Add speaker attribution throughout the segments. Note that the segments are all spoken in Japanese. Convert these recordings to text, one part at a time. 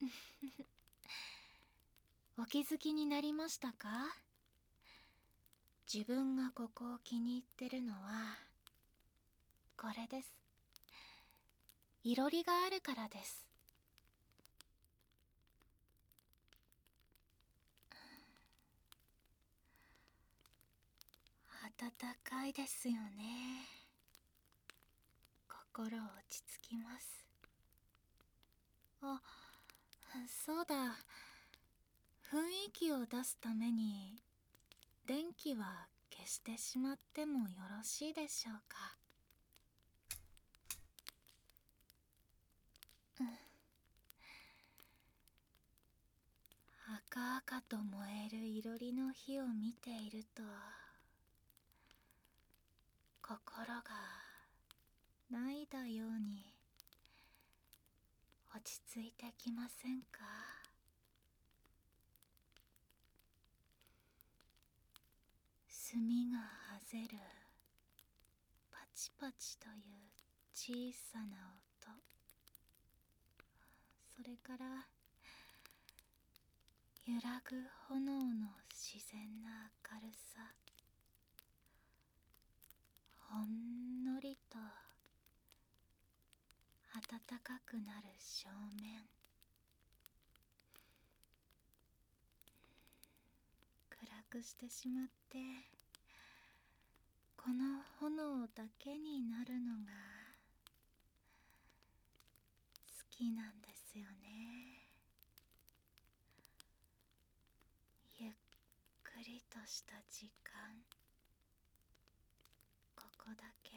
Speaker 1: お気づきになりましたか？自分がここを気に入ってるのはこれです。いろりがあるからです。暖かいですよね。心落ち着きます。あ、そうだ。雰囲気を出すために電気は消してしまってもよろしいでしょうか？赤々と燃えるいろりの火を見ていると心が泣いたように落ち着いてきませんか？炭がはぜるパチパチという小さな音、それから揺らぐ炎の自然な明るさ、ほんのりと暖かくなる正面、暗くしてしまってこの炎だけになるのが好きなんですよね。ゆっくりとした時間、ここだけ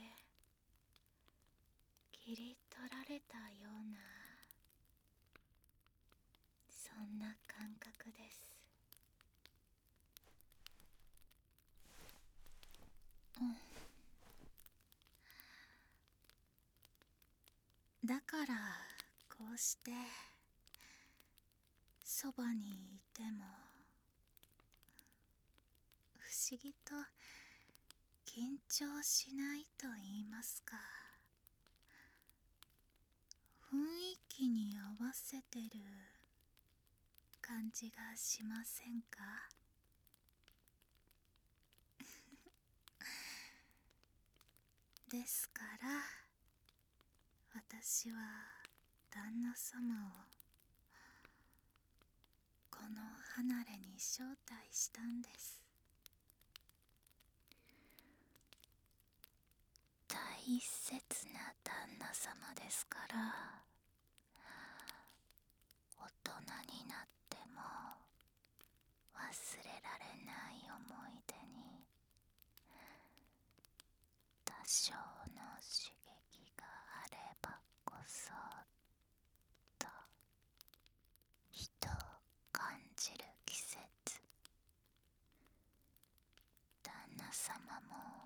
Speaker 1: 切り取られたような、そんな感覚です。だからこうしてそばにいても不思議と緊張しないと言いますか、雰囲気に合わせてる感じがしませんか？ですから私は旦那様をこの離れに招待したんです。大切な旦那様ですから、大人になっても忘れられない思い出に多少の刺激があればこそと人を感じる季節、旦那様も